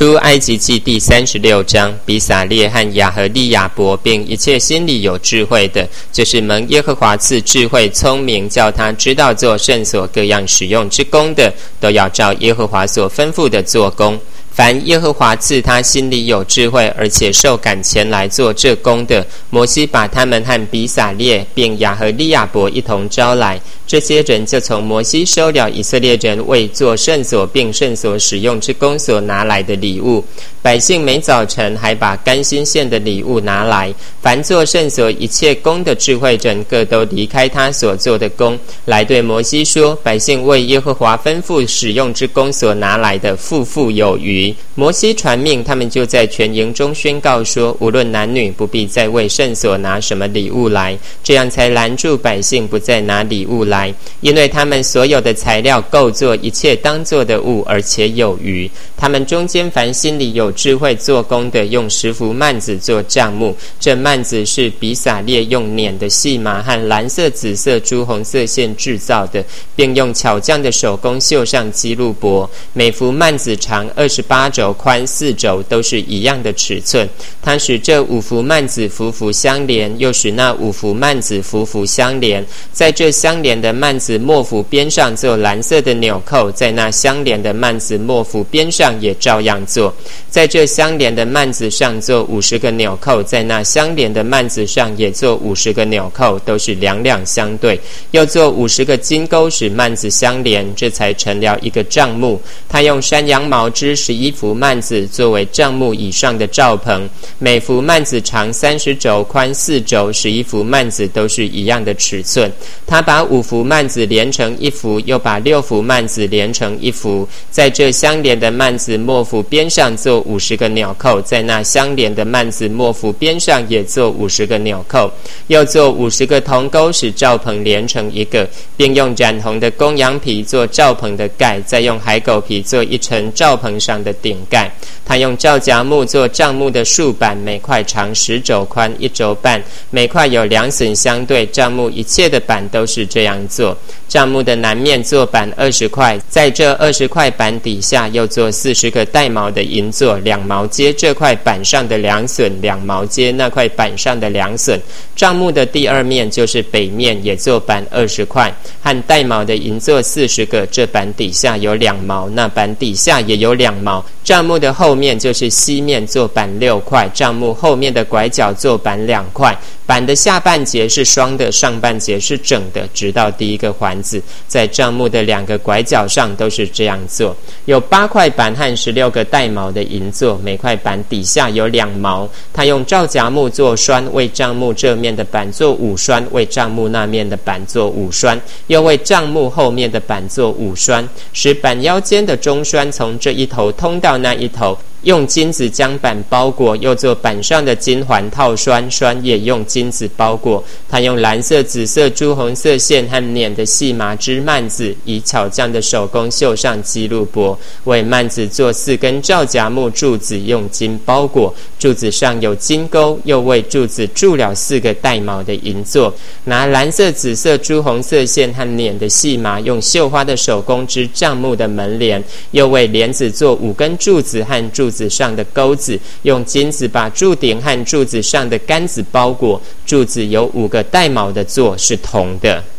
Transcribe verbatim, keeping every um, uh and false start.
出埃及记第三十六章，比撒列和亚和利亚伯并一切心里有智慧的，就是蒙耶和华赐智慧聪明，叫他知道做圣所各样使用之功的，都要照耶和华所吩咐的做工。凡耶和华赐他心里有智慧，而且受感前来做这工的，摩西把他们和比撒列并亚和利亚伯一同招来，这些人就从摩西收了以色列人为做圣所并圣所使用之工所拿来的礼物。百姓每早晨还把甘心献的礼物拿来，凡做圣所一切工的智慧人，各都离开他所做的工，来对摩西说：百姓为耶和华吩咐使用之工所拿来的，富富有余。摩西传命，他们就在全营中宣告说：无论男女，不必再为圣所拿什么礼物来，这样才拦住百姓不再拿礼物来，因为他们所有的材料够做一切当做的物，而且有余。他们中间凡心里有智慧做工的，用十幅幔子做帐幕，这幔子是比撒列用捻的细麻和蓝色、紫色、朱红色线制造的，并用巧匠的手工绣上基路伯。每幅幔子长二十八肘，宽四肘，都是一样的尺寸。他使这五幅幔子幅幅相连，又使那五幅幔子幅幅相连。在这相连的幔子末幅边上做蓝色的纽扣，在那相连的幔子末幅边上也照样做。在这相连的幔子上做五十个纽扣，在那相连的幔子上也做五十个纽扣，都是两两相对。又做五十个金钩使幔子相连，这才成了一个帐幕。他用山羊毛织十一幅幔子作为帐幕以上的罩棚，每幅幔子长三十肘，宽四肘，十一幅幔子都是一样的尺寸。他把五幅幔子连成一幅，又把六幅幔子连成一幅。在这相连的幔子末幅边上做五十个纽扣，在那相连的幔子末幅边上也做五十个纽扣。又做五十个铜钩，使罩棚连成一个，并用染红的公羊皮做罩棚的盖，再用海狗皮做一层罩棚上的顶盖。他用皂荚木做帐幕的竖板，每块长十肘，宽一肘半，每块有两榫相对。帐幕一切的板都是这样做。帐幕的南面做板二十块，在这二十块板底下又做四十个带毛的银座，两毛接这块板上的两榫，两毛接那块板上的两榫。帐幕的第二面就是北面，也做板二十块，和带毛的银座四十个，这板底下有两毛，那板底下也有两毛。帐幕的后面就是西面，做板六块，帐幕后面的拐角做板两块。板的下半截是双的，上半截是整的，直到第一个环子。在帐幕的两个拐角上都是这样做。有八块板和十六个带毛的银座，每块板底下有两毛。他用皂荚木做栓，为帐幕这面的板做五栓，为帐幕那面的板做五栓，又为帐幕后面的板做五栓，使板腰间的中栓从这一头通到那一头。用金子将板包裹，又做板上的金环套栓，栓也用金子包裹。他用蓝色、紫色、朱红色线和捻的细麻织幔子，以巧匠的手工绣上基路伯。为幔子做四根皂荚木柱子，用金包裹，柱子上有金钩，又为柱子铸了四个带毛的银座。拿蓝色、紫色、朱红色线和捻的细麻，用绣花的手工织帐幕的门帘，又为帘子做五根柱子和柱子上的钩子，用金子把柱顶和柱子上的杆子包裹。柱子有五个带毛的座，是铜的。